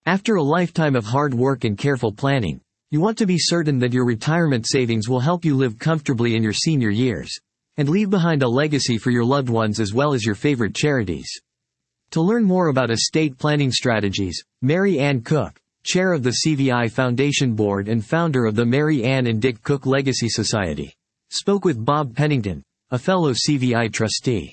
After a lifetime of hard work and careful planning, you want to be certain that your retirement savings will help you live comfortably in your senior years, and leave behind a legacy for your loved ones as well as your favorite charities. To learn more about estate planning strategies, Mary Ann Cook, chair of the CVI Foundation Board and founder of the Mary Ann and Dick Cook Legacy Society, spoke with Bob Pennington, a fellow CVI trustee.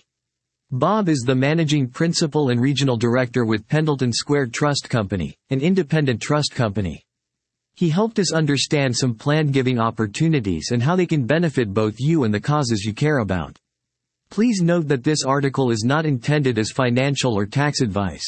Bob is the managing principal and regional director with Pendleton Square Trust Company, an independent trust company. He helped us understand some planned giving opportunities and how they can benefit both you and the causes you care about. Please note that this article is not intended as financial or tax advice.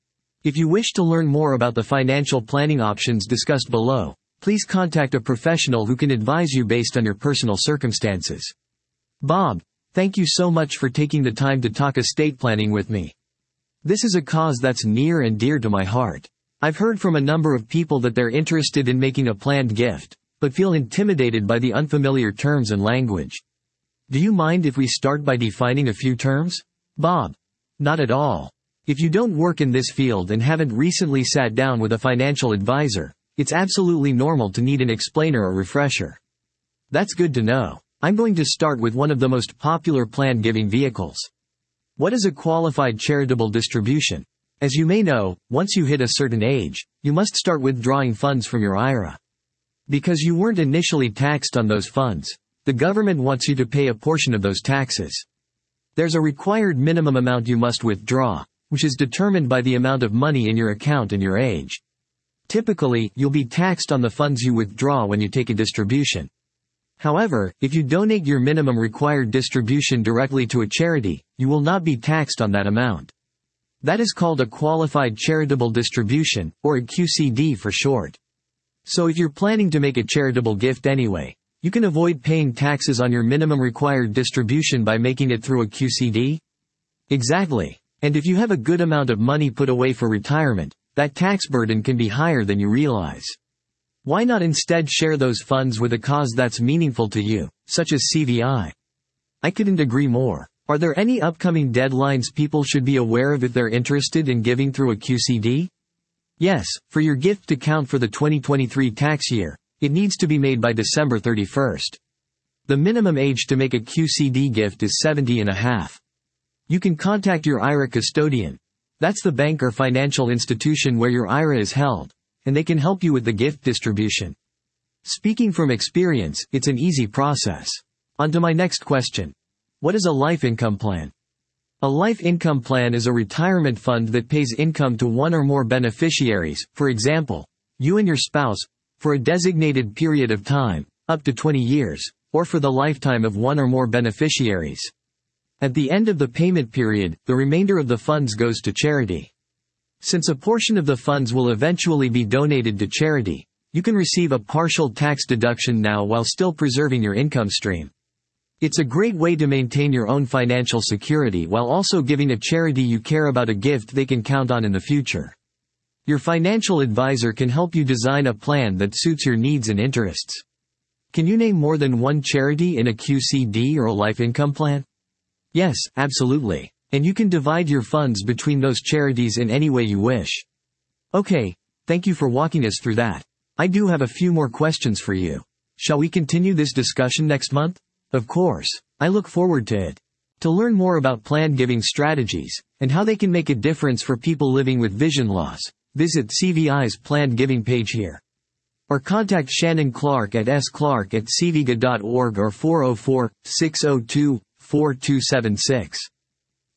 If you wish to learn more about the financial planning options discussed below, please contact a professional who can advise you based on your personal circumstances. Bob, thank you so much for taking the time to talk estate planning with me. This is a cause that's near and dear to my heart. I've heard from a number of people that they're interested in making a planned gift, but feel intimidated by the unfamiliar terms and language. Do you mind if we start by defining a few terms? Bob. Not at all. If you don't work in this field and haven't recently sat down with a financial advisor, it's absolutely normal to need an explainer or refresher. That's good to know. I'm going to start with one of the most popular planned giving vehicles. What is a qualified charitable distribution? As you may know, once you hit a certain age, you must start withdrawing funds from your IRA. Because you weren't initially taxed on those funds, the government wants you to pay a portion of those taxes. There's a required minimum amount you must withdraw, which is determined by the amount of money in your account and your age. Typically, you'll be taxed on the funds you withdraw when you take a distribution. However, if you donate your minimum required distribution directly to a charity, you will not be taxed on that amount. That is called a qualified charitable distribution, or a QCD for short. So if you're planning to make a charitable gift anyway, you can avoid paying taxes on your minimum required distribution by making it through a QCD? Exactly. And if you have a good amount of money put away for retirement, that tax burden can be higher than you realize. Why not instead share those funds with a cause that's meaningful to you, such as CVI? I couldn't agree more. Are there any upcoming deadlines people should be aware of if they're interested in giving through a QCD? Yes, for your gift to count for the 2023 tax year, it needs to be made by December 31st. The minimum age to make a QCD gift is 70 and a half. You can contact your IRA custodian. That's the bank or financial institution where your IRA is held, and they can help you with the gift distribution. Speaking from experience, it's an easy process. On to my next question. What is a life income plan? A life income plan is a retirement fund that pays income to one or more beneficiaries, for example, you and your spouse, for a designated period of time, up to 20 years, or for the lifetime of one or more beneficiaries. At the end of the payment period, the remainder of the funds goes to charity. Since a portion of the funds will eventually be donated to charity, you can receive a partial tax deduction now while still preserving your income stream. It's a great way to maintain your own financial security while also giving a charity you care about a gift they can count on in the future. Your financial advisor can help you design a plan that suits your needs and interests. Can you name more than one charity in a QCD or a life income plan? Yes, absolutely. And you can divide your funds between those charities in any way you wish. Okay, thank you for walking us through that. I do have a few more questions for you. Shall we continue this discussion next month? Of course. I look forward to it. To learn more about planned giving strategies, and how they can make a difference for people living with vision loss, visit CVI's planned giving page here. Or contact Shannon Clark at sclark@cviga.org or 404-602-4276.